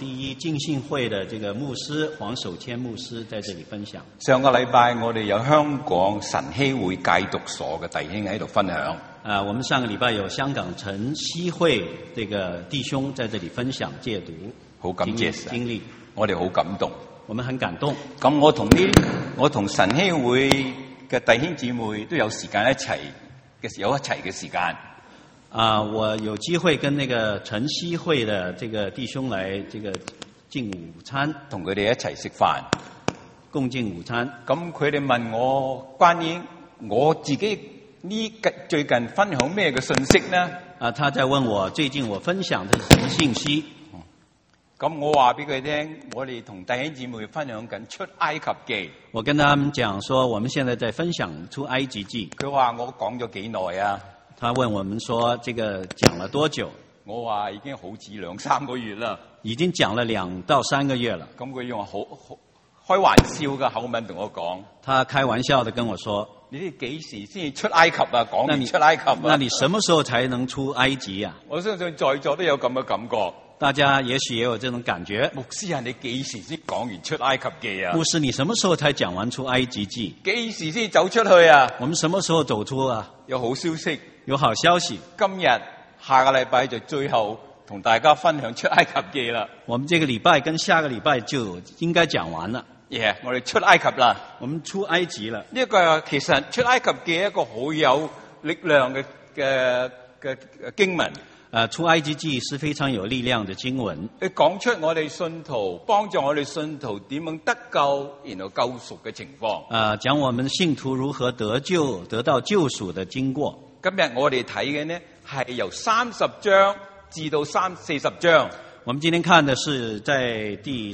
第一浸信會的這個牧師黃守謙牧師在這裡分享。 上個禮拜我哋有香港晨曦會戒毒所嘅弟兄喺度分享。 我們上個禮拜有香港晨曦會這個弟兄在這裡分享戒毒， 好感謝經歷， 我哋好感動。 我們很感動。 咁我同晨曦會嘅弟兄姊妹都有時間一齊嘅時間。 我有機會跟那個晨曦會的這個弟兄來這個進午餐， 同佢哋一齊食飯， 共進午餐。 咁佢哋問我關於我自己最近分享咩嘅信息呢？ 他在問我最近我分享的是什麼信息？ 咁我話俾佢聽，我哋同弟兄姊妹分享緊出埃及記。 我跟他們講說，我們現在在分享出埃及記。 佢話我講咗幾耐啊？ 他問我們說，這個講了多久？ 我話已經好似2-3個月啦。 已經講了2到3個月了。 咁佢用好開玩笑嘅口吻同我講。 他開玩笑的跟我說： 你哋幾時先出埃及啊？講完出埃及啊？ 那你什麼時候才能出埃及啊？ 我相信在座都有咁嘅感覺。 大家也許也有這種感覺。 牧師啊，你幾時先講完出埃及記啊？ 牧師，你什麼時候才講完出埃及記？ 幾時先走出去啊？ 我們什麼時候走出啊？ 有好消息。 有好消息。 今日下個禮拜就最後同大家分享出埃及記啦。 我們這個禮拜跟下個禮拜就應該講完了。 我哋出埃及啦。 我們出埃及了。 呢個其實出埃及記一個好有力量嘅經文。 出埃及記是非常有力量的經文。 佢講出我哋信徒，幫助我哋信徒點樣得救，然後救贖嘅情況。 講我們信徒如何得救、得到救贖的經過。 今日我哋睇嘅呢係由30章至到40章。 我們今天看的是在第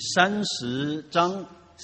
34章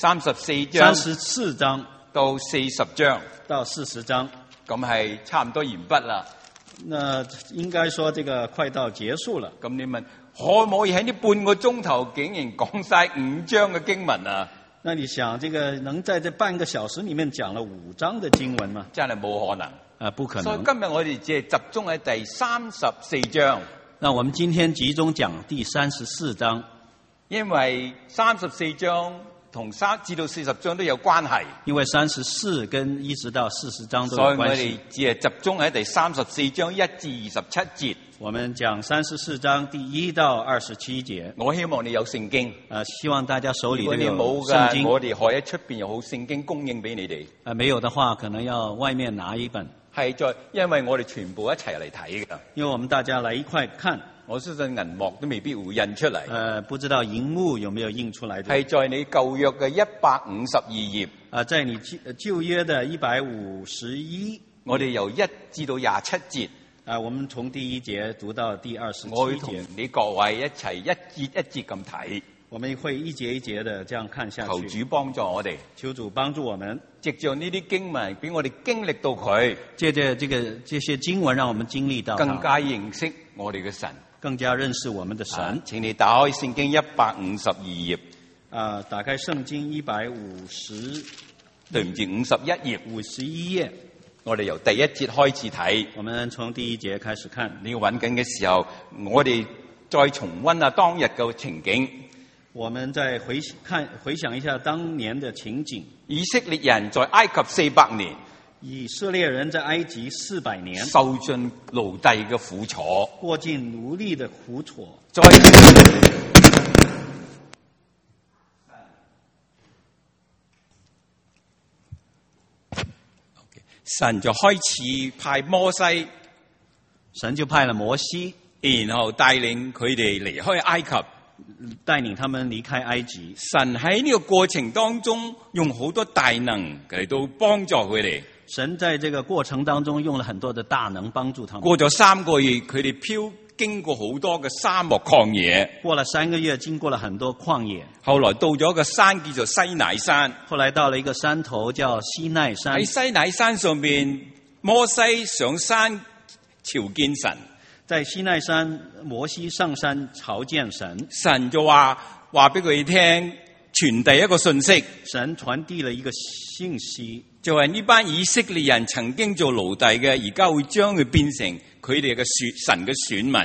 到40章。 到40章。 咁係差唔多完畢啦。 那應該說這個快到結束了。 咁你問可唔可以喺呢半個鐘頭竟然講晒5章嘅經文啊？ 那你想這個能在這半個小時裡面講了5章的經文嗎？ 真係冇可能。 不可能。 所以今日我哋只係集中喺第34章。 那我們今天集中講第34章， 因為34章同3至到40章都有關係。 因為34跟一直到40章都有關係。 所以我哋只係集中喺第34章1至27節。 我們講34章第1到27節。 我希望你有聖經。 希望大家手裡都有聖經。 如果你冇嘅，我哋可以喺出邊有好聖經供應俾你哋。 沒有的話，可能要外面拿一本。 因為我哋全部一齊嚟睇嘅。 因為我們大家來一塊看。 我相信銀幕都未必會印出嚟。 不知道熒幕有沒有印出來。 係在你舊約嘅152頁。 在你舊約的151。 我哋由1至到27節。 我們從第1節讀到第27節。 我會同你各位一齊一節一節咁睇。 我們會一節一節的這樣看下去。 求主幫助我哋。 求主幫助我們。 藉着呢啲經文，俾我哋經歷到佢。 借着這些經文，讓我們經歷到更加認識我哋嘅神。 更加認識我們的神。 請你打開聖經152頁。 打開聖經51 頁。 51頁。 我哋由第1節開始睇。 我們從第1節開始看。 你要揾緊嘅時候，我哋再重溫下當日嘅情景。 我們再回想一下當年的情景。 以色列人在埃及400年。 以色列人在埃及400年。 受盡奴隸嘅苦楚。 過盡奴隸的苦楚。 神就開始派摩西。 神就派了摩西， 然後帶領佢哋離開埃及。 帶領他們離開埃及。 神喺呢個過程當中用好多大能嚟到幫助佢哋。 神在這個過程當中用了很多的大能幫助他們。 過咗3個月，佢哋經過好多嘅沙漠曠野。 過了3個月，經過了很多曠野。 後來到咗一個山叫做西乃山。 後來到了一個山頭叫西乃山。 喺西乃山上面，摩西上山朝見神。 在西乃山，摩西上山朝見神。 神就話俾佢聽，傳遞一個信息。 神傳遞了一個信息， 就係呢班以色列人曾經做奴隸嘅，而家會將佢變成佢哋嘅神嘅選民。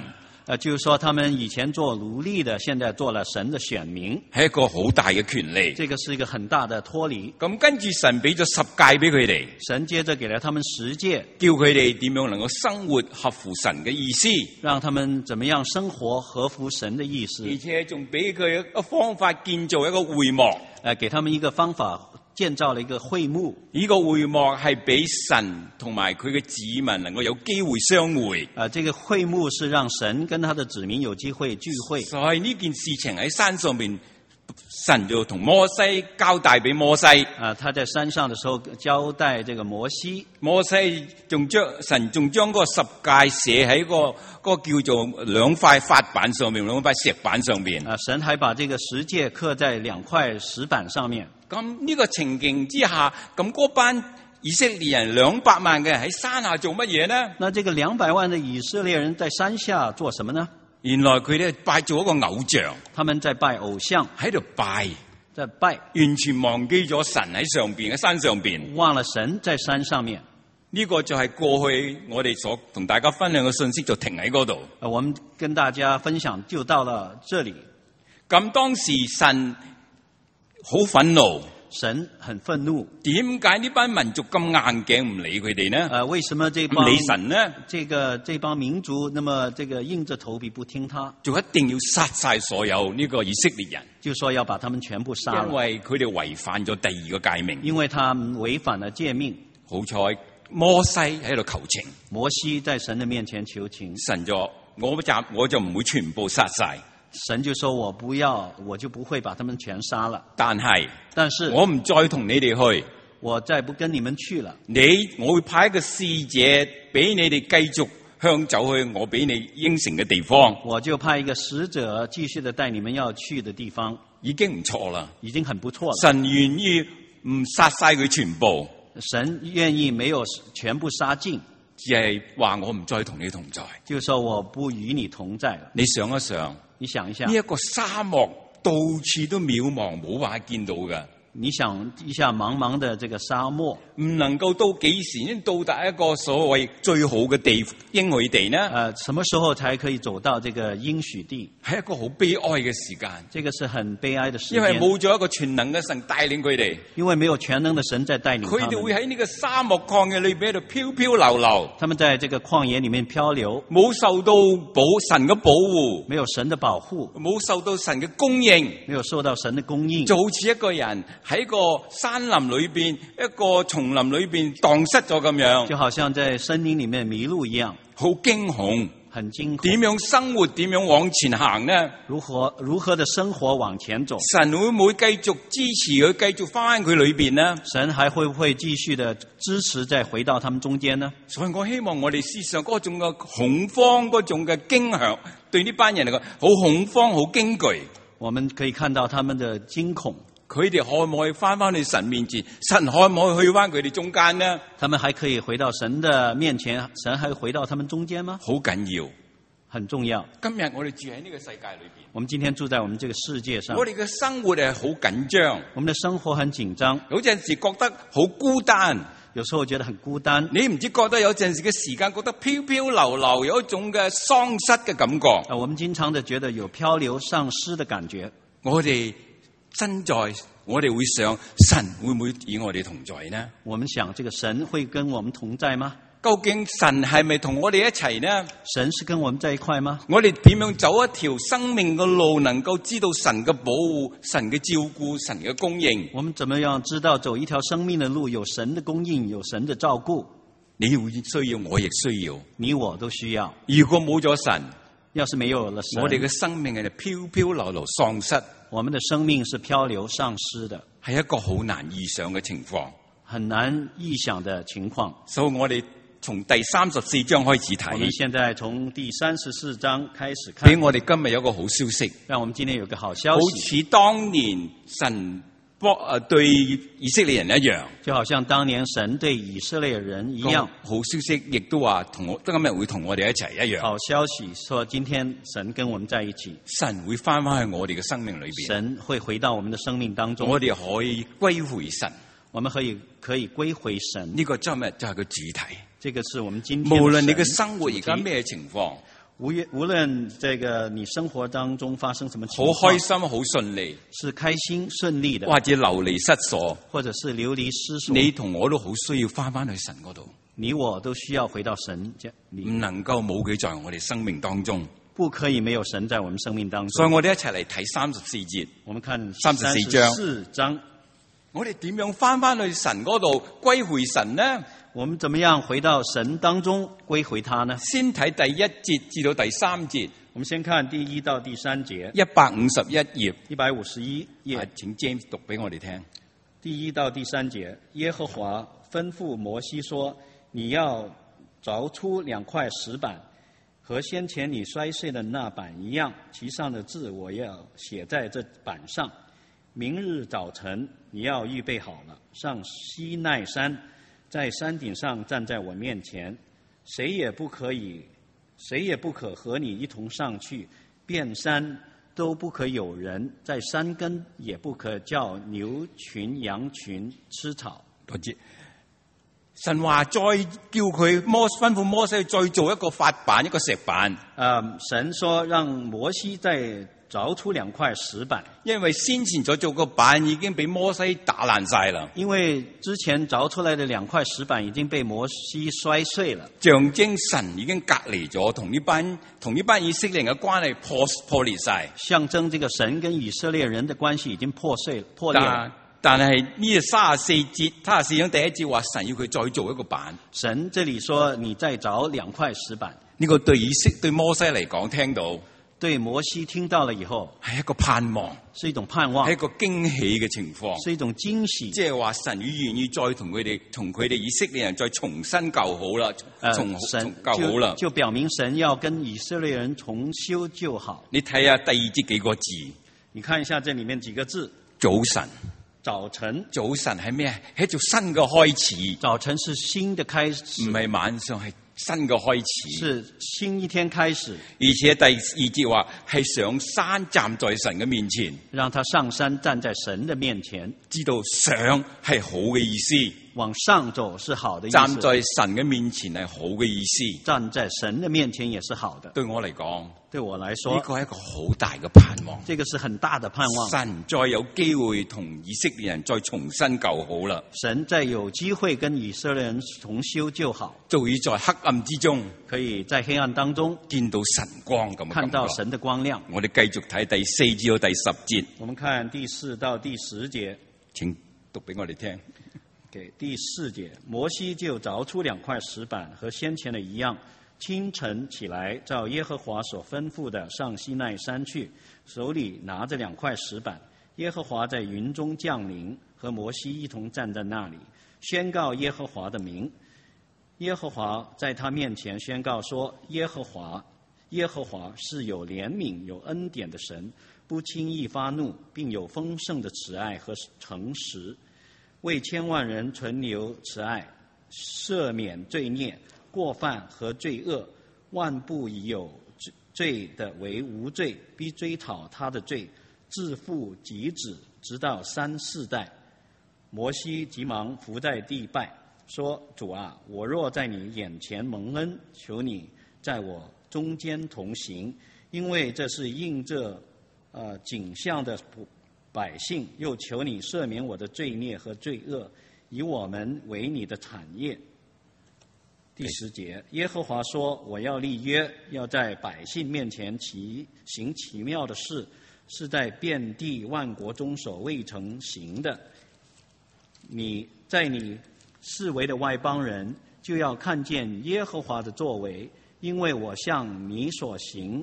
就是說他們以前做奴隸的，現在做了神的選民， 係一個好大嘅權利。 這個是一個很大的脫離。 咁跟住神俾咗10誡俾佢哋， 神接着給了他們10誡， 叫佢哋點樣能夠生活合乎神嘅意思， 讓他們怎麼樣生活合乎神的意思， 而且仲俾佢一個方法建造一個會幕。 給他們一個方法建造了一個會幕。 呢個會幕係俾神同埋佢嘅子民能夠有機會相會。 這個會幕是讓神跟他的子民有機會聚會。 所以呢件事情喺山上面，神就同摩西交代俾摩西。 他在山上的時候交代這個摩西， 摩西神仲將嗰個10誡寫喺個叫做2塊法板上面，2塊石板上面。 神還把這個10誡刻在2塊石板上面。 咁呢個情形之下，咁嗰班以色列人200萬嘅人喺山下做乜嘢呢？ 那這個200萬的以色列人在山下做什麼呢？ 原來佢哋拜做一個偶像， 他們在拜偶像， 喺度拜， 在拜， 完全忘記咗神喺上邊嘅山上邊， 忘了神在山上面。 呢個就係過去我哋所同大家分享嘅信息，就停喺嗰度。 我們跟大家分享就到了這裡。 咁當時神好憤怒， 神很憤怒。 點解呢班民族咁硬頸唔理佢哋呢？ 為什麼這幫唔理神呢？ 這幫民族，那麼這個硬着頭皮不聽他， 就一定要殺晒所有呢個以色列人， 就說要把他們全部殺了， 因為佢哋違反咗第2個誡命， 因為他們違反了誡命。 好彩摩西喺度求情， 摩西在神的面前求情， 神就我就唔會全部殺晒。 神就說我不要，我就不會把他們全殺了。 但是我唔再同你哋去， 我再不跟你們去了。 我會派一個使者俾你哋繼續向走去我俾你應承嘅地方。 我就派一個使者繼續的帶你們要去的地方， 已經唔錯啦， 已經很不錯了。 神願意唔殺晒佢全部， 神願意沒有全部殺盡， 只係話我唔再同你同在， 就是說我不與你同在了。 你想一想， 你想一下， 呢一個沙漠到處都渺茫，冇辦法見到㗎。 你想一下，茫茫的這個沙漠， 唔能夠到幾時先到達一個所謂最好嘅地應許地呢？ 什麼時候才可以走到這個應許地？ 係一個好悲哀嘅時間。 這個是很悲哀的時間， 因為冇咗一個全能嘅神帶領佢哋。 因為沒有全能的神在帶領他們， 佢哋會喺呢個沙漠曠野裏邊喺度飄飄流流。 他們在這個曠野裏面漂流， 冇受到神嘅保護， 沒有神的保護， 冇受到神嘅供應， 沒有受到神的供應， 就好似一個人喺個山林裏邊、一個叢林裏邊蕩失咗咁樣， 就好像在森林裏面迷路一樣， 好驚恐， 很驚恐。 點樣生活？點樣往前行呢？ 如何的生活往前走？ 神會唔會繼續支持佢，繼續翻佢裏邊呢？ 神還會不會繼續的支持，再回到他們中間呢？ 所以我希望我哋思想嗰種嘅恐慌、嗰種嘅驚嚇，對呢班人嚟講好恐慌、好驚懼。 我們可以看到他們的驚恐。 佢哋可唔可以翻去神面前？神可唔可以去翻佢哋中間呢？ 他們還可以回到神的面前，神還會回到他們中間嗎？ 好緊要， 很重要。 今日我哋住喺呢個世界裏邊， 我們今天住在我們這個世界上， 我哋嘅生活係好緊張， 我們的生活很緊張， 有陣時覺得好孤單， 有時候覺得很孤單。 你唔知覺得有陣時嘅時間覺得飄飄流流，有一種嘅喪失嘅感覺。 我們經常的覺得有漂流喪失的感覺。 我哋我哋會想神會唔會與我哋同在呢？ 我們想這個神會跟我們同在嗎？ 究竟神係咪同我哋一齊呢？ 神是跟我們在一塊嗎？ 我哋點樣走一條生命嘅路，能夠知道神嘅保護、神嘅照顧、神嘅供應？ 我們怎麼樣知道走一條生命的路，有神的供應，有神的照顧？ 你會需要，我亦需要， 你我都需要。 如果冇咗神， 要是沒有了神， 我哋嘅生命係飄飄流流喪失。 我們的生命是漂流喪失的， 係一個好難預想嘅情況， 很難預想的情況。 所以我哋從第34章開始睇。 我們現在從第34章開始看。 俾我哋今日有個好消息， 讓我們今天有個好消息。 好似當年神對以色列人一樣， 就好像當年神對以色列人一樣。 好消息亦都話今日會同我哋一齊一樣。 好消息說今天神跟我們在一起， 神會翻去我哋嘅生命裏邊， 神會回到我們的生命當中， 我哋可以歸回神， 我們可以歸回神。 呢個今日就係個主題。 這個是我們今天的。 無論你嘅生活而家咩情況， 無論這個你生活當中發生什麼情好況， 開心、好順利， 是開心順利的， 或者流離失所， 或者是流離失所， 你同我都好需要翻去神嗰度， 你我都需要回到神裏， 唔能夠冇佢在我哋生命當中。 不可以沒有神在我們生命當中。 所以我哋一齊嚟睇34節， 我們看 34 章， 我哋點樣翻去神嗰度歸回神呢？ 我們怎麼樣回到神當中歸回他呢？ 先睇第1節至到第3節。 我們先看第1到第3節 151頁 ，151頁， 請 James 讀俾我哋聽。 第1到第3節，耶和華吩咐摩西說：你要鑿出2塊石板，和先前你摔碎的那板一樣，其上的字我要寫在這板上。明日早晨你要預備好了，上西奈山，在山頂上站在我面前，誰也不可和你一同上去，遍山都不可有人，在山根也不可叫牛群羊群吃草。 多謝。神話再叫佢吩咐摩西再做一個法板，一個石板。 神說讓摩西再鑿出2塊石板， 因為先前所做個板已經被摩西打爛晒啦。 因為之前鑿出來的2塊石板已經被摩西摔碎了， 象徵神已經隔離咗同呢班以色列人嘅關係破裂晒。 象徵這個神跟以色列人的關係已經破裂了。 但係呢34章第1節話神要佢再做一個板。 神這裏說你再鑿2塊石板， 呢個對摩西嚟講聽到， 對摩西聽到了以後係一個盼望， 是一種盼望， 係一個驚喜嘅情況， 是一種驚喜。 即係話神願意再同佢哋以色列人再重新舊好啦， 神舊好啦， 就表明神要跟以色列人重修舊好。 你睇下第2節幾個字， 你看一下這裏面幾個字， 早晨。 早晨係咩？係做新嘅開始。 早晨是新的開始， 唔係晚上，係新嘅開始。 是新一天開始。 而且第2節話係上山站在神嘅面前， 讓他上山站在神的面前， 知道上係好嘅意思， 往上走是好的意思。 站在神嘅面前係好嘅意思， 站在神的面前也是好的。 對我嚟講，呢個係一個好大嘅盼望。 這個是很大的盼望。 神再有機會同以色列人再重新舊好啦。 神再有機會跟以色列人重修舊好， 就會在黑暗之中， 可以在黑暗當中見到神光咁， 看到神的光亮。 我哋繼續睇第4至到第10節。 我們看第4到第10節， 請讀俾我哋聽。 第4節，摩西就鑿出2塊石板，和先前的一樣，清晨起來，照耶和華所吩咐的上西奈山去，手裏拿着2塊石板。耶和華在雲中降臨，和摩西一同站在那裏，宣告耶和華的名。耶和華在他面前宣告說：耶和華是有憐憫、有恩典的神，不輕易發怒，並有豐盛的慈愛和誠實，為千萬人存留慈愛，赦免罪孽、過犯和罪惡，萬不以有罪的為無罪，必追討他的罪，自父及子，直到3、4代。摩西急忙伏在地拜，說：主啊，我若在你眼前蒙恩，求你在我中間同行，因為這是應着景象的百姓，又求你赦免我的罪孽和罪惡，以我們為你的產業。第10節，耶和華說：我要立約，要在百姓面前行奇妙的事，是在遍地萬國中所未曾行的。你四圍的外邦人就要看見耶和華的作為，因我向你所行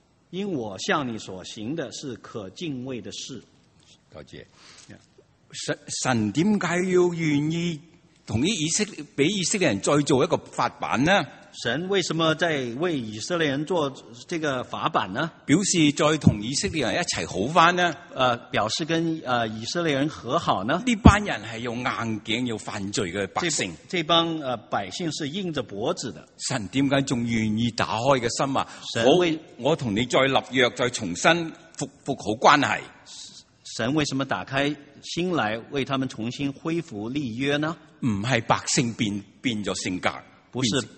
的是可敬畏的事。 多謝。神點解要願意同俾以色列人再做一個法版呢？ 神為什麼在為以色列人做這個法版呢？ 表示再同以色列人一齊好翻呢？ 表示跟以色列人和好呢？ 呢班人係用硬頸要犯罪嘅百姓， 這幫百姓是硬着脖子的。 神點解仲願意打開嘅心啊？我同你再立約，再重新復好關係。 神為什麼打開心來為他們重新恢復立約呢？ 唔係百姓變咗性格， 不是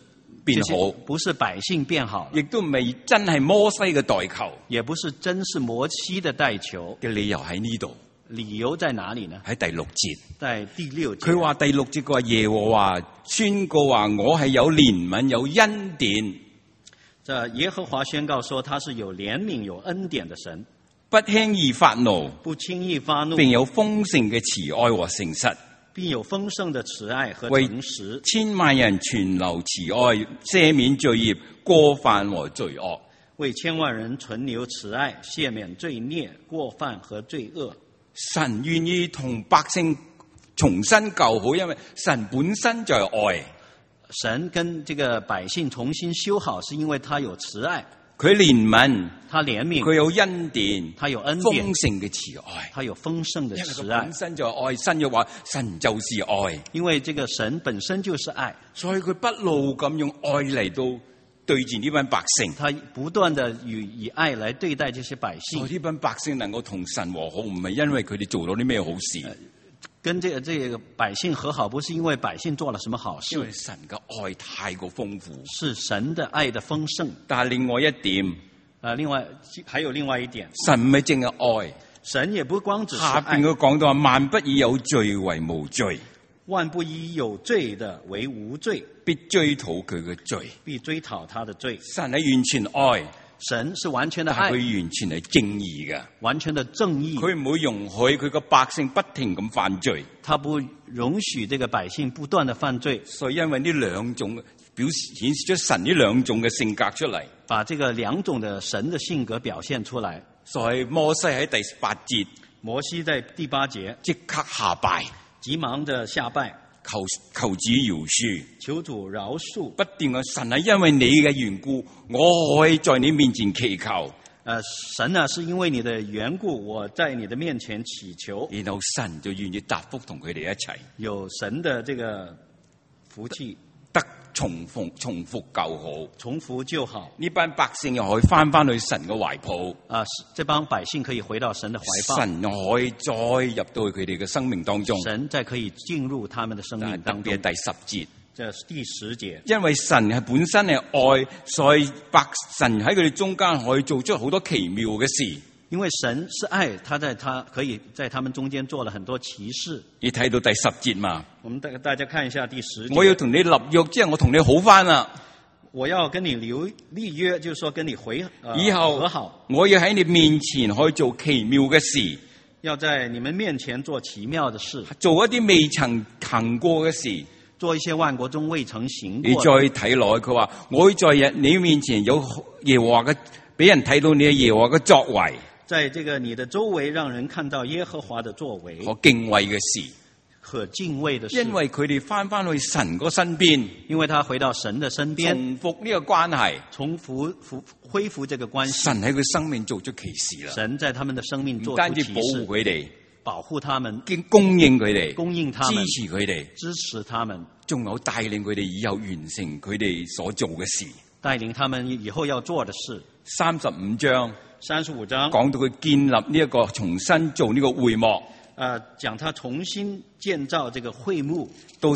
變好， 不是百姓變好了， 亦都唔係真係摩西嘅代求也不是真是摩西的代求。 嘅理由喺呢度， 理由在哪裡呢？ 喺第6節。 在第6節。 佢話第6節佢話耶和華宣告話我係有憐憫有恩典， 這耶和華宣告說他是有憐憫有恩典的神， 不輕易發怒， 不輕易發怒， 並有豐盛嘅慈愛和誠實， 並有豐盛的慈愛和為誠實， 千萬人存留慈愛，赦免罪孽、過犯和罪惡。 為千萬人存留慈愛，赦免罪孽、過犯和罪惡。 神願意同百姓重新救好，因為神本身就係愛。 神跟這個百姓重新修好，是因為他有慈愛， 佢憐憫， 他憐憫， 佢有恩典， 他有恩典， 豐盛嘅慈愛。 他有豐盛的因為慈愛佢本，身就係愛，神又話神就是愛， 因為這個神本身就是愛， 所以佢不怒咁用愛嚟到對住呢班百姓。 他不斷地以愛來對待這些百姓所以。呢班百姓能夠同神和好，唔係因為佢哋做到啲咩好事， 跟這個百姓和好，不是因為百姓做了什麼好因為事， 神嘅愛太過豐富。 是神的愛的豐盛。 但係另外一點， 另外還有另外一點， 神唔係淨係愛， 神也不光只是下愛邊，佢講到話萬不以有罪為無罪， 萬不以有罪的為無罪， 必追討佢嘅罪。 必追討他的罪。 神係完全愛， 神是完全的愛， 但係佢完全係正義嘅。 完全的正義， 佢唔會容許佢個百姓不停咁犯罪。 他不容許這個百姓不斷的犯罪， 所以因為呢兩種表示顯示出神呢兩種嘅性格出嚟， 把這個兩種的神的性格表現出來。 所以摩西喺第8節摩西在第8節即刻下拜， 急忙的下拜， 求主饒恕， 求主饒恕。 不斷嘅神係因為你嘅緣故，我可以在你面前祈求。 神啊，是因為你的緣故，我在你的面前祈求。 然後神就願意答覆同佢哋一齊， 有神的這個福氣， 得重復救好。 重複就好。 呢班百姓又可以翻去神嘅懷抱， 這幫百姓可以回到神的懷抱， 神又可以再入到佢哋嘅生命當中。 神再可以進入他們的生命當中。 特別係第10節。 這是第10節， 因為神係本身係愛，所以神喺佢哋中間可以做出好多奇妙嘅事。 因為神是愛，他可以在他們中間做了很多奇事。 你睇到第10節嘛？ 我們大家看一下第10節。 我要同你立約，即係我同你好翻啦。 我要跟你立約，就是說跟你以後和好。 我要喺你面前可以做奇妙嘅事， 要在你們面前做奇妙的事， 做一啲未曾行過嘅事。 做一些萬國中未曾行過。 你再睇落去，佢話我會在你面前有耶和華嘅，俾人睇到你嘅耶和華嘅作為。 在這個你的周圍，讓人看到耶和華的作為， 可敬畏嘅事， 可敬畏的事。 因為佢哋翻去神個身邊， 因為他回到神的身邊， 重複呢個關係， 恢復這個關係。 神喺佢生命做出奇事啦。 神在他們的生命做唔出奇事， 單止保護佢哋， 保護他們， 供應佢哋， 供應他們， 支持佢哋， 支持他們， 仲有帶領佢哋以後完成佢哋所做嘅事。 帶領他們以後要做的事。 35章講到佢建立呢一個重新做呢個會幕， 講他重新建造這個會幕。 到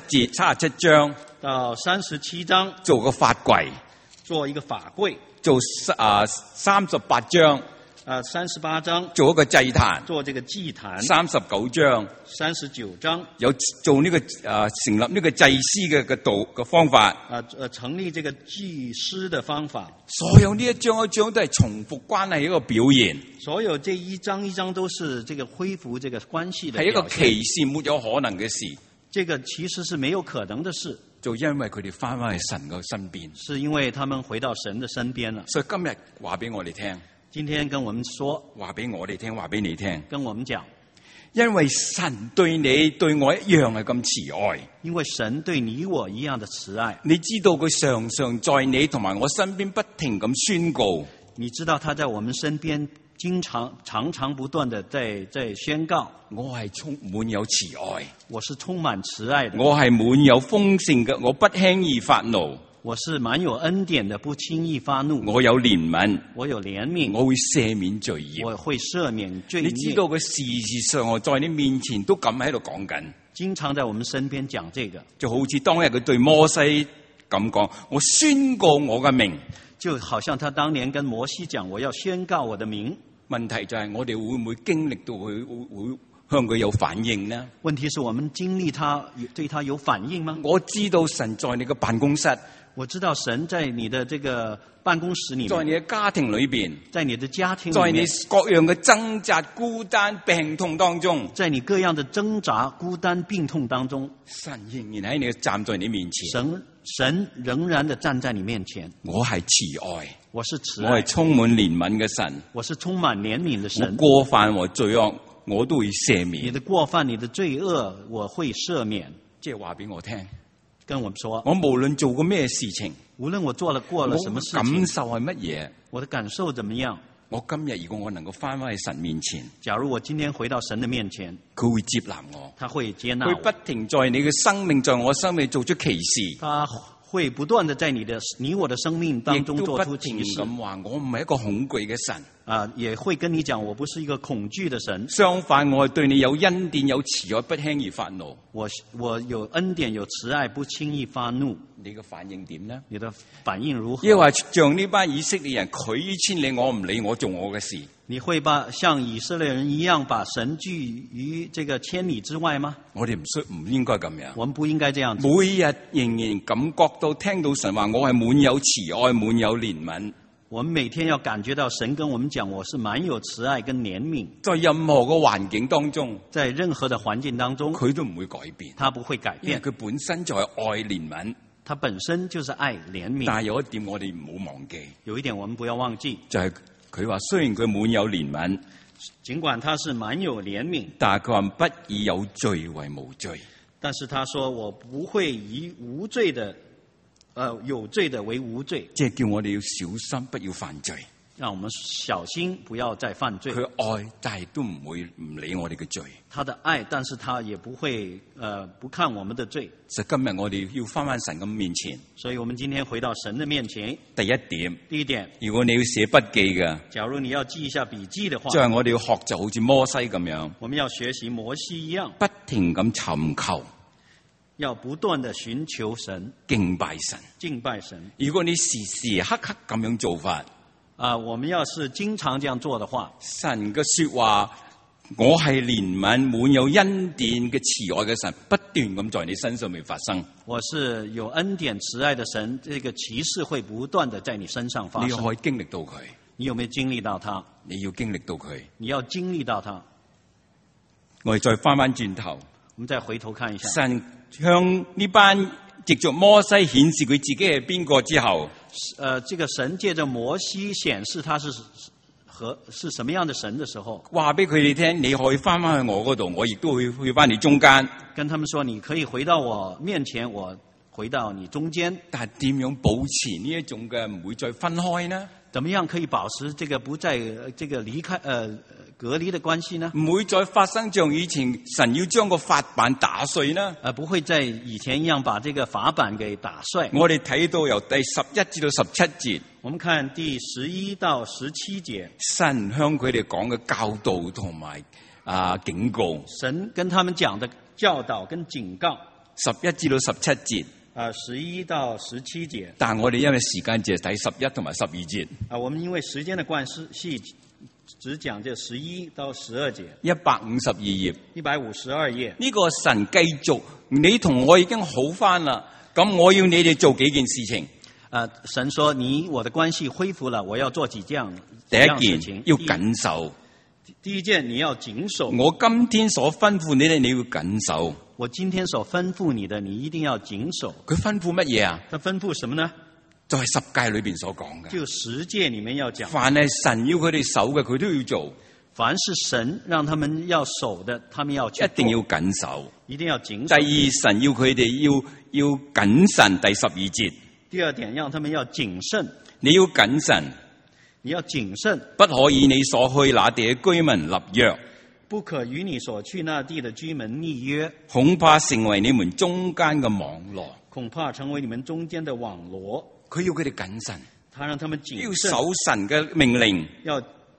37章到37章做個法櫃， 做一個法櫃。 做38章 38章做一個祭壇， 做這個祭壇。 39章有做呢個成立呢個祭司嘅道嘅方法。 成立這個祭司的方法。 所有呢一章一章都係重複關係一個表現。 所有這一章一章都是這個恢復這個關係的表現。 係一個奇事，沒有可能嘅事。 這個其實是沒有可能的事。 就因為佢哋翻去神嘅身邊， 是因為他們回到神的身邊了。 所以今日話俾我哋聽。 今天跟我們說， 話俾我哋聽，話俾你聽， 跟我們講， 因為神對你對我一樣係咁慈愛， 因為神對你我一樣的慈愛， 你知道佢常常在你同埋我身邊不停咁宣告， 你知道他在我們身邊常常不斷的在宣告， 我係充滿有慈愛， 我是充滿慈愛的， 我係滿有豐盛嘅，我不輕易發怒。 我是滿有恩典的，不輕易發怒。 我有憐憫， 我有憐憫， 我會赦免罪孽， 我會赦免罪孽。 你知道佢時時常常在你面前都咁喺度講緊， 經常在我們身邊講這個， 就好似當日佢對摩西咁講，我宣告我嘅名。 就好像他當年跟摩西講，我要宣告我的名。 問題就係我哋會唔會經歷到佢會向佢有反應呢？ 問題是我們經歷他，對他有反應嗎？ 我知道神在你嘅辦公室， 我知道神在你的這個辦公室裏面， 在你嘅家庭裏邊， 在你的家庭裏在你面， 各樣嘅掙扎、孤單、病痛當中， 在你各樣的掙扎、孤單、病痛當中， 神仍然喺你站在你面前。 神仍然的站在你面前。 我係慈愛， 我是慈我愛， 係充滿憐憫嘅神。 我是充滿憐憫的我神。 過犯和罪惡我都會赦你免。 的過犯、你的罪惡，我會赦免。 即係話俾我聽， 跟我們說， 我無論做過咩事情， 無論我過了什麼事我情， 感受係乜嘢， 我的感受怎麼樣？ 我今日如果我能夠翻返去神面前， 假如我今天回到神的面前， 佢會接納我， 他會接納我， 佢不停在你嘅生命，在我生命做出奇事。 他會不斷的在你我的生命當中做出奇事。 咁話我唔係一個恐懼嘅神， 也會跟你講，我不是一個恐懼的神。 相反，我係對你有恩典、有慈愛，不輕易發怒。 我有恩典、有慈愛，不輕易發怒。 你嘅反應點呢？ 你的反應如何？ 因為像呢班以色列人，佢於千里，我唔理，我做我嘅事。 你會像以色列人一樣把神拒於這個千里之外嗎？ 我哋唔應該咁樣。 我們不應該這樣子。 每日仍然感覺到聽到神話，我係滿有慈愛、滿有憐憫。 我們每天要感覺到神跟我們講，我是滿有慈愛跟憐憫。 在任何個環境當中， 在任何的環境當中， 佢都唔會改變。 他不會改變， 因為佢本身就係愛憐憫。 他本身就是愛憐憫。 但係有一點我哋唔好忘記， 有一點我們不要忘記， 就係佢話雖然佢滿有憐憫， 儘管他是滿有憐憫， 但係佢話不以有罪為無罪。 但是他說我不會以無罪的，有罪的為無罪。 即係叫我哋要小心，不要犯罪。 讓我們小心，不要再犯罪。 佢愛，但係都唔理我哋嘅罪。 他的愛，但是他也不會不看我們的罪。 其實今日我哋要翻神嘅面前。 所以我們今天回到神的面前。 第一點，如果你要寫筆記嘅， 假如你要記一下筆記的話， 即係我哋要學就好似摩西咁樣， 我們要學習摩西一樣， 不停咁尋求， 要不斷的尋求神， 敬拜神， 敬拜神。 如果你時時刻刻咁樣做法， 我們要是經常這樣做的話， 神嘅說話，我係憐憫滿有恩典嘅慈愛嘅神，不斷咁在你身上面發生。 我是有恩典慈愛的神，這個奇事會不斷的在你身上發生。 你可以經歷到佢， 你有沒有經歷到他？ 你要經歷到佢， 你要經歷到他。 我哋再翻轉頭， 我們再回頭看一下， 神向呢班藉着摩西顯示佢自己係邊個之後， 這個神借着摩西顯示他是什麼樣的神的時候， 話俾佢哋聽，你可以翻返去我嗰度，我亦都會去翻你中間。 跟他們說，你可以回到我面前，我回到你中間。 但係點樣保持呢一種嘅唔會再分開呢？ 怎麼樣可以保持這個不再這個離開隔離的關係呢？ 唔會再發生像以前神要將個法版打碎呢？ 不會在以前一樣把這個法版給打碎。 我哋睇到由第11至到17節， 我們看第11到17節， 神向佢哋講嘅教導同埋警告。 神跟他們講的教導跟警告 ，11至到17節。 11到17節。 但係我哋因為時間只係睇11同埋12節。 我們因為時間的關係，只講這11到12節。 152頁。 152頁。 呢個神繼續，你同我已經好返啦，咁我要你哋做幾件事情。 神說你我的關係恢復了，我要做幾件第一件要謹守。 第一件你要謹守。 我今天所吩咐你哋，你要謹守。 我今天所吩咐你的，你一定要謹守。 佢吩咐乜嘢啊？ 他吩咐什麼呢？ 就係十誡裏邊所講嘅。 就十誡裏面要講。 凡係神要佢哋守嘅，佢都要做。 凡是神讓他們要守的，他們要一定要謹守。 一定要謹守。 第二，神要佢哋要謹慎。第12節。 第二點，讓他們要謹慎。 你要謹慎。 你要謹慎， 不可以你所去那地嘅居民立約， 不可與你所去那地的居民立約， 恐怕成為你們中間嘅網羅， 恐怕成為你們中間的網羅。 佢要佢哋謹慎， 他讓他們謹慎， 要守神嘅命令， 要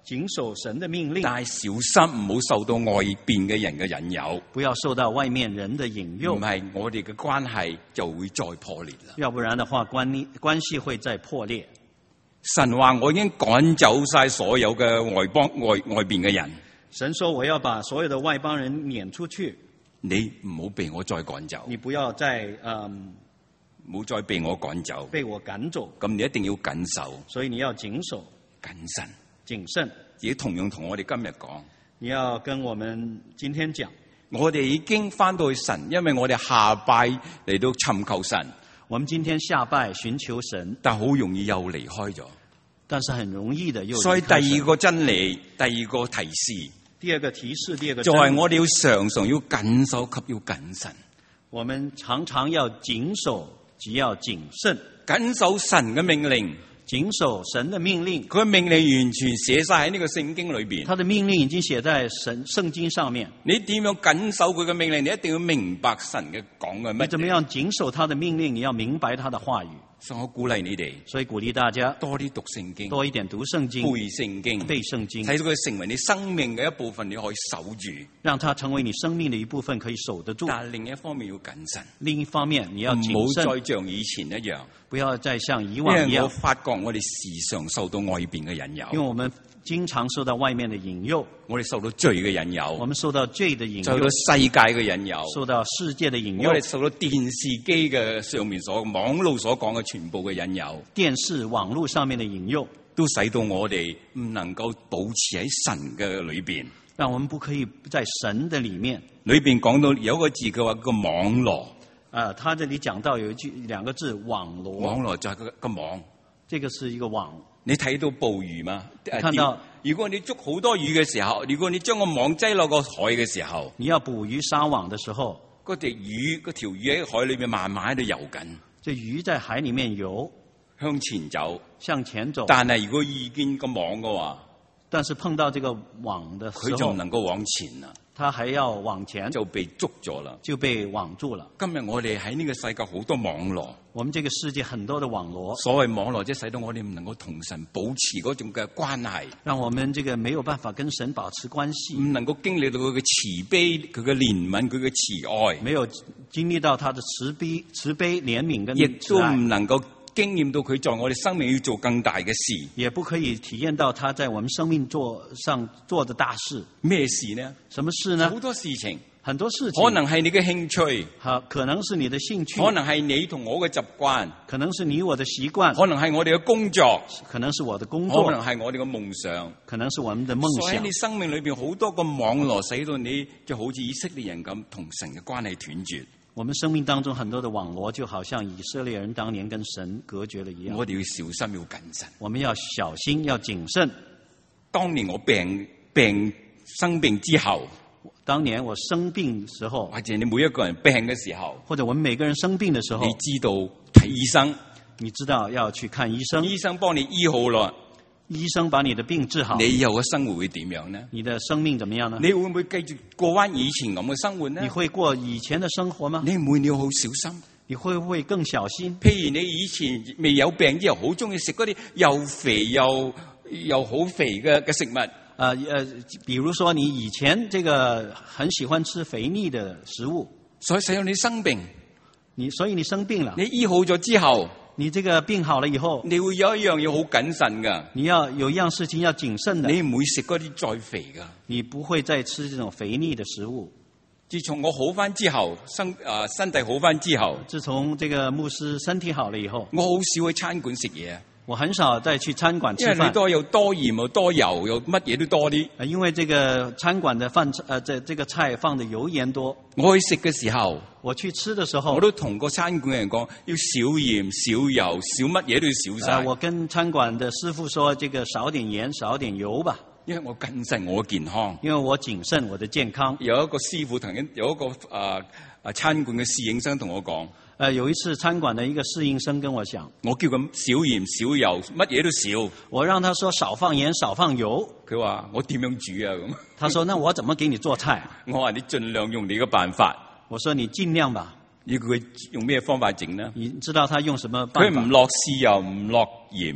謹守神的命令， 但係小心唔好受到外邊嘅人嘅引誘， 不要受到外面人的引誘， 唔係我哋嘅關係就會再破裂啦。 要不然的話關係會再破裂。 神話我已經趕走晒所有嘅外邊嘅人， 神說我要把所有的外邦人攆出去， 你唔好被我再趕走， 你不要再唔好再被我趕走， 被我趕走， 咁你一定要謹守， 所以你要謹守謹慎。 謹慎。 亦同樣同我哋今日講， 你要跟我們今天講， 我哋已經翻到去神，因為我哋下拜嚟到尋求神， 我們今天下拜尋求神， 但好容易又離開咗。 但是很容易的又離開神。 所以第二個真理，第二個提示， 第二個提示，第二個就係我哋要常常要謹守及要謹慎。 我們常常要謹守，只要謹慎， 謹守神嘅命令。 謹守神的命令， 佢嘅命令完全寫晒喺呢個聖經裏邊。 他的命令已經寫在聖經上面。 你點樣謹守佢嘅命令？你一定要明白神嘅講嘅乜。 你怎麼樣謹守他的命令？你要明白他的話語。 所以我鼓勵你哋， 所以鼓勵大家多啲讀聖經， 多一點讀聖經， 背聖經， 背聖經， 使到佢成為你生命嘅一部分，你可以守住。 讓它成為你生命的一部分，可以守得住。 但係另一方面要謹慎， 另一方面你要謹慎， 唔好再像以前一樣， 不要再像以往一樣。 因為我發覺我哋時常受到外邊嘅引誘， 因為我們經常受到外面的引誘， 我哋受到罪嘅引誘， 我們受到罪的引誘， 受到世界嘅引誘， 受到世界的引誘， 我哋受到電視機嘅上面網絡所講嘅全部嘅引誘， 電視網絡上面的引誘， 都使到我哋唔能夠保持喺神嘅裏邊， 讓我們不可以在神的裏面。 裏邊講到有一個字嘅話，個網羅。 他這裏講到有兩個字網羅， 網羅就係個網， 這個是一個網。 你睇到捕魚嘛？ 看到， 如果你捉好多魚嘅時候，如果你將個網擠落個海嘅時候， 你要捕魚撒網的時候， 嗰條魚喺海裏面慢慢喺度游緊， 這魚在海裏面游， 向前走， 向前走。 但係如果遇見個網嘅話， 但是碰到這個網的時候， 佢就唔能夠往前啦， 他還要往前， 就被捉咗啦， 就被網住了。 今日我哋喺呢個世界好多網羅， 我們這個世界很多的網羅， 所謂網羅即係使到我哋唔能夠同神保持嗰種嘅關係， 讓我們這個沒有辦法跟神保持關係， 唔能夠經歷到佢嘅慈悲、佢嘅憐憫、佢嘅慈愛， 沒有經歷到他的慈悲、憐憫跟亦都慈愛， 唔能夠經驗到佢在我哋生命要做更大嘅事， 也不可以體驗到他在我們生命上做的大事。 咩事呢？ 什麼事呢？ 好多事情， 很多事情， 可能係你嘅興趣， 可能是你的興趣， 可能係你同我嘅習慣， 可能是你我的習慣， 可能係我哋嘅工作， 可能是我的工作， 可能係我哋嘅夢想， 可能是我們的夢想。 所以你生命裏邊好多個網羅，使到你就好似以色列人咁同神嘅關係斷絕。 我們生命當中很多的網羅，就好像以色列人當年跟神隔絕了一樣。 我哋要小心，要謹慎。 我們要小心，要謹慎。 當年我生病之後， 當年我生病的時候， 或者你每一個人病嘅時候， 或者我們每個人生病的時候， 你知道睇醫生， 你知道要去看醫生， 醫生幫你醫好了， 醫生把你的病治好， 你以後嘅生活會點樣呢？ 你的生命怎麼樣呢？ 你會唔會繼續過翻以前咁嘅生活呢？ 你會過以前的生活嗎？ 你會唔會好小心？ 你會不會更小心？ 譬如你以前未有病之後，好中意食嗰啲又肥又好肥嘅食物。 比如說你以前這個很喜歡吃肥膩的食物， 所以使到你生病， 所以你生病了， 你醫好咗之後， 你這個病好了以後， 你會有一樣嘢好謹慎噶， 你要有一樣事情要謹慎的， 你唔會食嗰啲再肥噶， 你不會再吃這種肥膩的食物。 自從我好翻之後，身體好翻之後， 自從這個牧師身體好了以後， 我好少去餐館食嘢， 我很少再去餐館吃飯， 因為你多又多鹽又多油又乜嘢都多啲。 因為這個餐館的飯這個菜放的油鹽多。 我去食嘅時候， 我去吃的時候， 我都同個餐館人講要少鹽少油少乜嘢都要少晒。 我跟餐館的師傅說，這個少點鹽少點油吧。 因為我謹慎我嘅健康， 因為我謹慎我的健康。 有一個師傅有一個餐館嘅侍應生同我講， 有一次餐館的一個侍應生跟我講， 我叫佢少鹽少油，乜嘢都少。 我讓他說少放鹽少放油。 佢話我點樣煮啊咁？ 他說那我怎麼給你做菜？ 我話你盡量用你嘅辦法。 我說你盡量吧。 要佢用咩方法整呢？ 你知道他用什麼辦法？ 佢唔落豉油唔落鹽。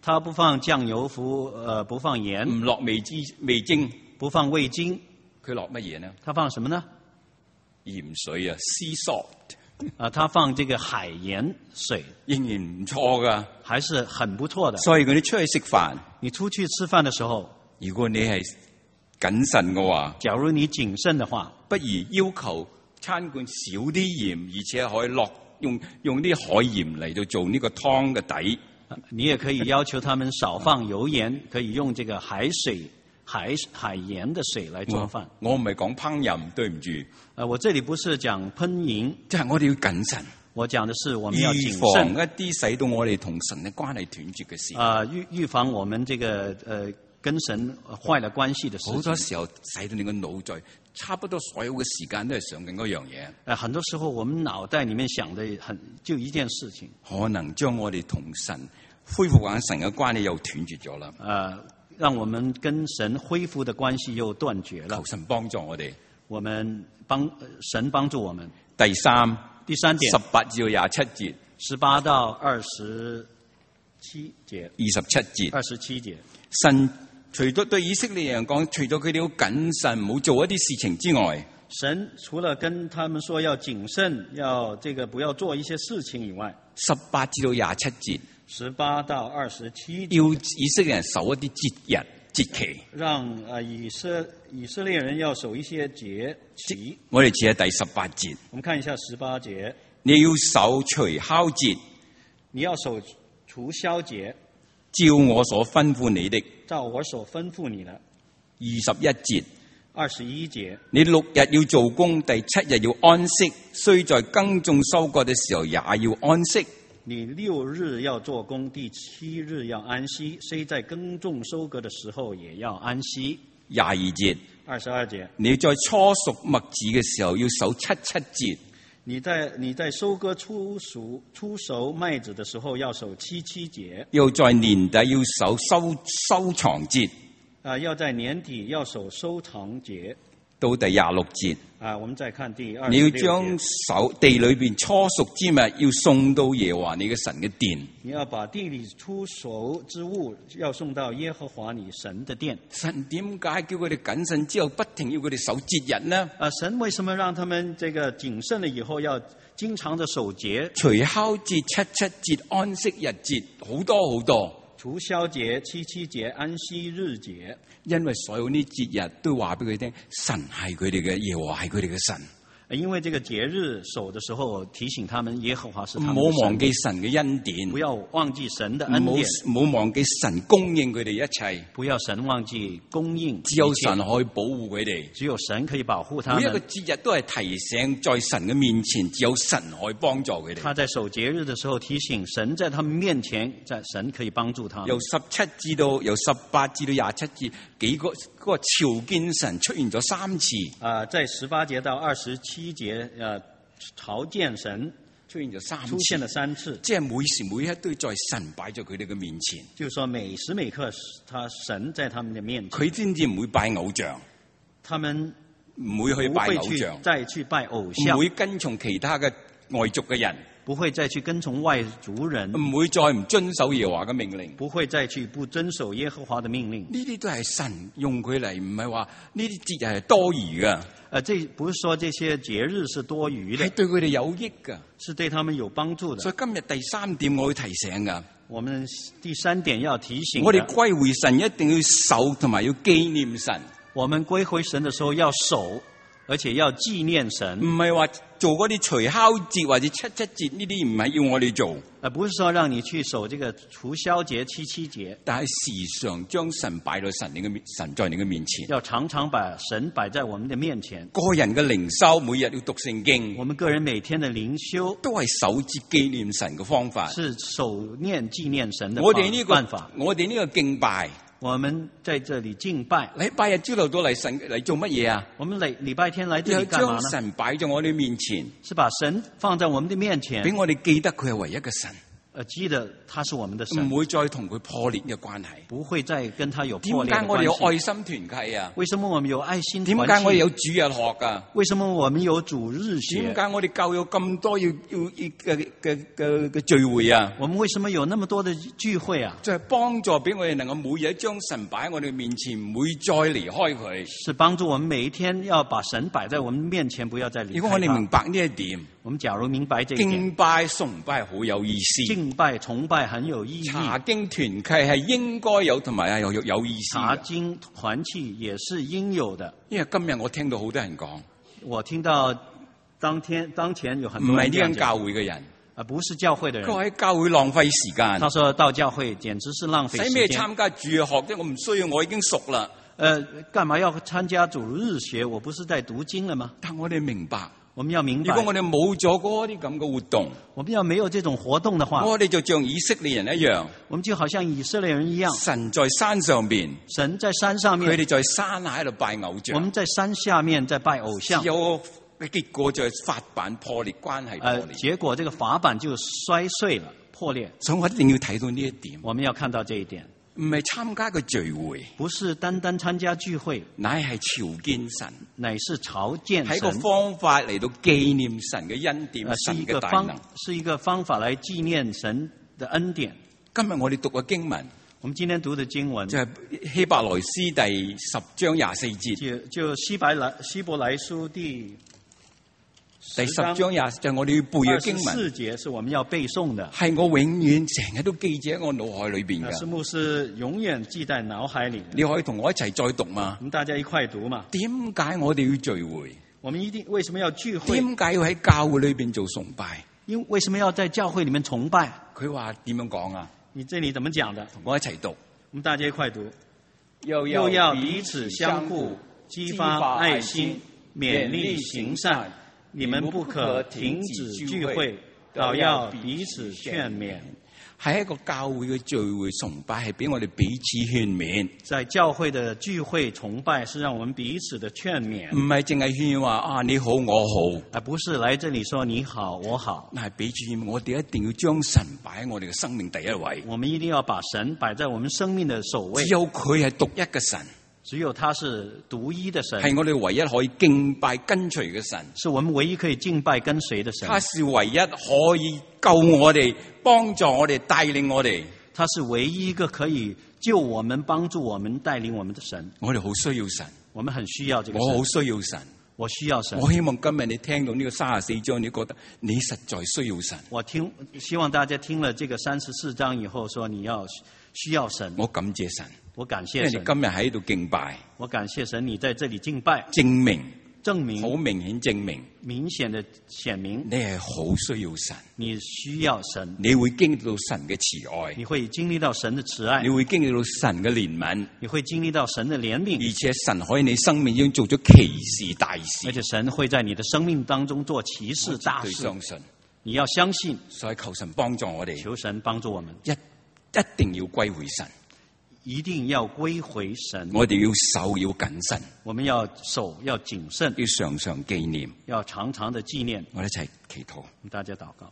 他不放醬油不放鹽， 唔落味精， 不放味精， 佢落乜嘢呢？ 他放什麼呢？ 鹽水啊 ，sea salt， 他放這個海鹽水， 仍然唔錯噶。 還是很不錯的。 所以佢哋出去食飯， 你出去吃飯的時候， 如果你係謹慎嘅話， 假如你謹慎的話， 不如要求餐館少啲鹽，而且可以用啲海鹽嚟到做呢個湯嘅底。 你也可以要求他們少放油鹽，可以用這個海鹽的水來做飯。 我唔係講烹飪，對唔住。 我這裡不是講烹飪， 即係我哋要謹慎。 我講的是我們要謹預防慎， 一啲使到我哋同神嘅關係斷絕嘅事。 預防我們這個跟神壞了關係的事情。 好多時候使到你個腦在差不多所有嘅時間都係想緊嗰樣嘢。 很多時候我們腦袋裡面想的就一件事情， 可能將我哋同神恢復緊神嘅關係又斷絕咗啦。 讓我們跟神恢復的關係又斷絕了。 求神幫助我哋， 神幫助我們。 第三點18至到27節 ，18到27節，27節。 神除咗對以色列人講，除咗佢哋要謹慎，唔好做一啲事情之外， 神除了跟他們說要謹慎，要這個不要做一些事情以外 ，18至到27節 ，18到27節， 要以色列人守一啲節日節期， 讓以色列人要守一些節期。 我哋只係第18節， 我們看一下18節， 你要守除酵節， 你要守除酵節， 照我所吩咐你的， 照我所吩咐你的。 21節。 21節， 你6日要做工，第7日要安息，雖在耕種收割的時候也要安息。 你6日要做工，第7日要安息，雖在耕種收割的時候也要安息。 22節， 你在初熟麥子嘅時候要守77節。 你在收割初熟麥子的時候要守77節。 又在年底要守收藏節。 要在年底要守收藏節。 到第26節， 我們再看第26節。 你要將地裏邊初熟之物要送到耶和華你嘅神嘅殿。 你要把地裏初熟之物要送到耶和華你神的殿。 神點解叫佢哋謹慎之後不停要佢哋守節日呢？ 神為什麼讓他們這個謹慎了以後要經常的守節？ 除酵節、77節、安息日節，好多好多。 除酵節、77節、安息日節， 因為所有呢節日都話俾佢聽，神係佢哋嘅，耶和華係佢哋嘅神。 因為這個節日守的時候，提醒他們耶和華是他們的神。 唔好忘記神嘅恩典， 不要忘記神的恩典， 唔好忘記神供應佢哋一切， 不要神忘記供應， 只有神可以保護佢哋， 只有神可以保護他們。 每一個節日都係提醒，在神嘅面前，只有神可以幫助佢哋。 他在守節日的時候提醒神，在他們面前，在神可以幫助他們。 由18至到27節，幾個朝見神出現咗3次。 在18節到27節，朝見神出現咗出現了3次， 即係每時每刻都在神擺在佢哋嘅面前。 就是說每時每刻，神在他們的面前。 佢先至唔會拜偶像， 他們唔會去拜偶像， 再去拜偶像， 唔會跟從其他嘅外族嘅人， 不會再去跟從外族人， 唔會再唔遵守耶和華嘅命令， 不會再去不遵守耶和華的命令。 呢啲都係神用佢嚟，唔係話呢啲節日係多餘噶。 這不是說這些節日是多餘的， 係對佢哋有益噶， 是對他們有幫助的。 所以今日第3點我要提醒噶， 我們第3點要提醒， 我哋歸回神一定要守同埋要紀念神。 我們歸回神的時候要守，而且要紀念神。 唔係話做嗰啲除酵節或者77節呢啲，唔係要我哋做。 不是說讓你去守這個除酵節、77節， 但係時常將神擺到神在你嘅面前， 要常常把神擺在我們的面前。 個人嘅靈修每日要讀聖經， 我們個人每天的靈修都係守節紀念神嘅方法， 是守念紀念神的辦法。 我哋呢個敬拜， 我們在這裏敬拜。 禮拜日朝頭早嚟神嚟做乜嘢啊？ 我們禮拜天來這裏幹嘛呢？ 將神擺在我哋面前， 是把神放在我們的面前， 俾我哋記得佢係唯一嘅神， 記得他是我們的神， 唔會再同佢破裂嘅關係。 不會再跟他有破裂的關係。 點解我哋有愛心團契啊？ 為什麼我們有愛心團契？ 點解我哋有主日學啊？ 為什麼我們有主日學？ 點解我哋教有咁多要嘅聚會啊？ 我們為什麼有那麼多的聚會啊？ 就係幫助俾我哋能夠每日將神擺喺我哋面前，唔會再離開佢。 是幫助我們每一天要把神擺在我們面前，不要再離開。 如果我哋明白呢一點， 我們假如明白這一點， 敬拜崇拜好有意思。 敬拜崇拜很有意義。 查經團契係應該有同埋有意思。 查經團契也是應有的。 因為今日我聽到好多人講， 我聽到當前有很唔係呢多人間教會嘅人， 不是教會的人。 佢喺教會浪費時間。 他說到教會簡直是浪費時間。 使咩參加主日學啫？我唔需要，我已經熟啦。 幹嘛要參加主日學？我不是在讀經了嗎？ 但我哋明白， 我們要明白。 如果我哋冇咗嗰啲咁嘅活動， 我們要沒有這種活動的話， 我哋就像以色列人一樣， 我們就好像以色列人一樣。 神在山上邊， 神在山上面， 佢哋在山下喺度拜偶像。 我們在山下面在拜偶像。 有嘅結果就係法版破裂，關係破裂。 結果這個法版就摔碎了，破裂。 所以我一定要睇到呢一點。 我們要看到這一點。 唔係參加個聚會， 不是單單參加聚會， 乃係朝見神， 乃是朝見神， 係個方法嚟到紀念神嘅恩典，神嘅大能， 是一個方法來紀念神的恩典。 今日我哋讀嘅經文， 我們今天讀的經文就係希伯來書第10章24節， 就希伯來書第 10章20就係我哋要背嘅經文。 24節是我們要背誦的， 係我永遠成日都記住喺我腦海裏邊嘅。 是牧師永遠記在腦海裏。 你可以同我一齊再讀嘛？ 我們大家一塊讀嘛？ 點解我哋要聚會？ 我們為什麼要聚會？ 點解要喺教會裏邊做崇拜？ 為什麼要在教會裏面崇拜？ 佢話點樣講啊？ 你這裏怎麼講的？ 同我一齊讀。 我們大家一塊讀。又要彼此相互，激發愛心，勉勵行善。你們不可停止聚會，倒要彼此勸勉。 喺一個教會嘅聚會崇拜，係俾我哋彼此勸勉。 在教會的聚會崇拜，是讓我們彼此的勸勉。 唔係淨係勸話啊，你好我好， 而不是來這裏說你好我好。 係彼此勸勉，我哋一定要將神擺喺我哋嘅生命第一位。 我們一定要把神擺在我們生命的首位。 只有佢係獨一嘅神。 只有他是獨一的神， 係我哋唯一可以敬拜跟隨嘅神， 是我們唯一可以敬拜跟隨的神。 他是唯一可以救我哋、幫助我哋、帶領我哋。 他是唯一一個可以救我們、幫助我們、帶領我們的神。 我哋好需要神， 我們很需要這個神。 我好需要神， 我需要神。 我希望今日你聽到呢個34章，你覺得你實在需要神。 希望大家聽了這個34章以後，說你要需要神。 我感謝神。 我感謝神， 因為你今日喺度敬拜。 我感謝神，你在這裡敬拜， 證明好明顯證明， 明顯的顯明， 你係好需要神， 你需要神， 你會經歷到神嘅慈愛， 你會經歷到神的慈愛， 你會經歷到神嘅憐憫， 你會經歷到神的憐憫， 而且神可以你生命中做咗奇事大事， 而且神會在你的生命當中做奇事大事。 相信， 你要相信， 所以求神幫助我哋， 求神幫助我們， 一定要歸回神。 一定要歸回神， 我哋要守要謹慎， 我們要守要謹慎， 要常常紀念， 要常常的紀念。 我哋一齊祈禱， 大家禱告。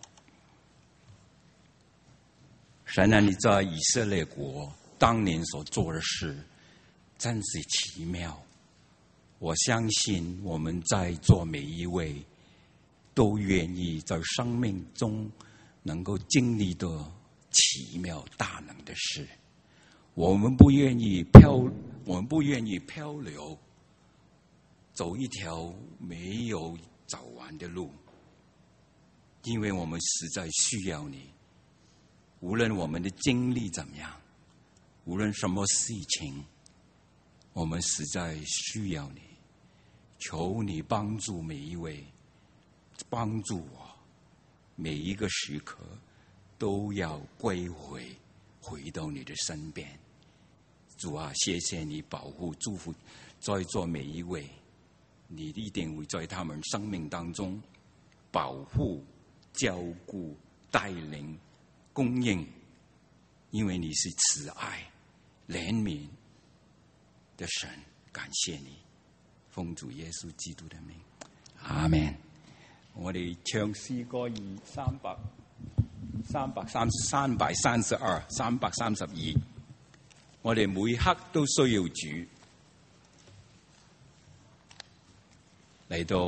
神啊，你在以色列國當年所做的事真是奇妙，我相信我們在座每一位都願意在生命中能夠經歷到奇妙大能的事。我們不願意漂流，走一條沒有走完的路，因為我們實在需要你。無論我們的經歷怎麼樣，無論什麼事情，我們實在需要你。求你幫助每一位，幫助我，每一個時刻都要歸回到你的身邊。主啊，謝謝你保護祝福在座每一位，你一定會在他們生命當中保護、照顧、帶領、供應，因為你是慈愛、憐憫的神。感謝你，奉主耶穌基督的名，阿們。我哋唱詩歌200。 332、332，我哋每刻都需要主嚟到